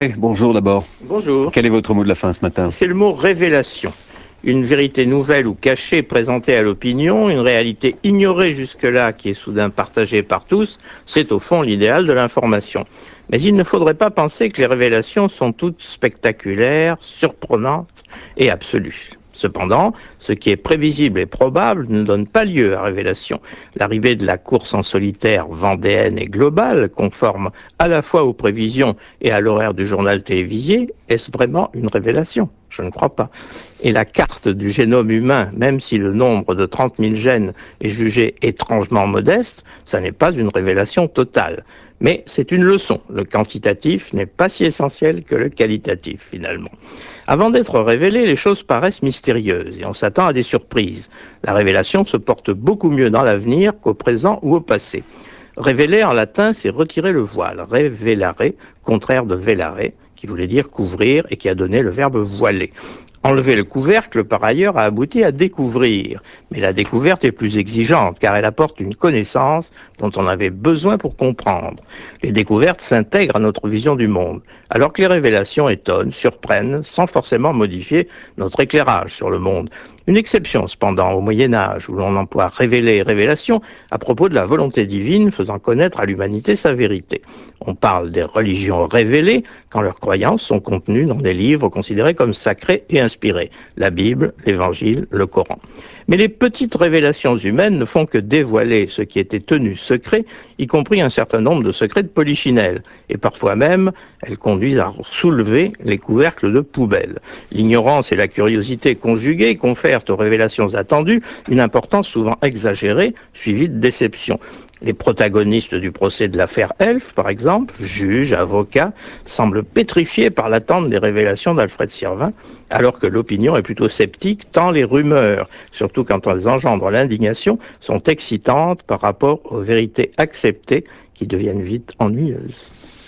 Bonjour d'abord. Bonjour. Quel est votre mot de la fin ce matin? C'est le mot révélation. Une vérité nouvelle ou cachée présentée à l'opinion, une réalité ignorée jusque-là qui est soudain partagée par tous, c'est au fond l'idéal de l'information. Mais il ne faudrait pas penser que les révélations sont toutes spectaculaires, surprenantes et absolues. Cependant, ce qui est prévisible et probable ne donne pas lieu à révélation. L'arrivée de la course en solitaire vendéenne et globale, conforme à la fois aux prévisions et à l'horaire du journal télévisé, est-ce vraiment une révélation? Je ne crois pas. Et la carte du génome humain, même si le nombre de 30 000 gènes est jugé étrangement modeste, ça n'est pas une révélation totale. Mais c'est une leçon. Le quantitatif n'est pas si essentiel que le qualitatif, finalement. Avant d'être révélées, les choses paraissent mystérieuses et on s'attend à des surprises. La révélation se porte beaucoup mieux dans l'avenir qu'au présent ou au passé. Révéler en latin, c'est retirer le voile. Revelare, contraire de velare, qui voulait dire couvrir et qui a donné le verbe voiler. Enlever le couvercle, par ailleurs, a abouti à découvrir. Mais la découverte est plus exigeante, car elle apporte une connaissance dont on avait besoin pour comprendre. Les découvertes s'intègrent à notre vision du monde, alors que les révélations étonnent, surprennent, sans forcément modifier notre éclairage sur le monde. Une exception, cependant, au Moyen-Âge, où l'on emploie révéler et révélation à propos de la volonté divine faisant connaître à l'humanité sa vérité. On parle des religions révélées quand leurs croyances sont contenues dans des livres considérés comme sacrés et inspirés, la Bible, l'Évangile, le Coran. Mais les petites révélations humaines ne font que dévoiler ce qui était tenu secret, y compris un certain nombre de secrets de polichinelle. Et parfois même, elles conduisent à soulever les couvercles de poubelle. L'ignorance et la curiosité conjuguées confèrent aux révélations attendues une importance souvent exagérée, suivie de déception. Les protagonistes du procès de l'affaire Elf, par exemple, juges, avocats, semblent pétrifiés par l'attente des révélations d'Alfred Sirvin, alors que l'opinion est plutôt sceptique, tant les rumeurs, surtout quand elles engendrent l'indignation, sont excitantes par rapport aux vérités acceptées qui deviennent vite ennuyeuses.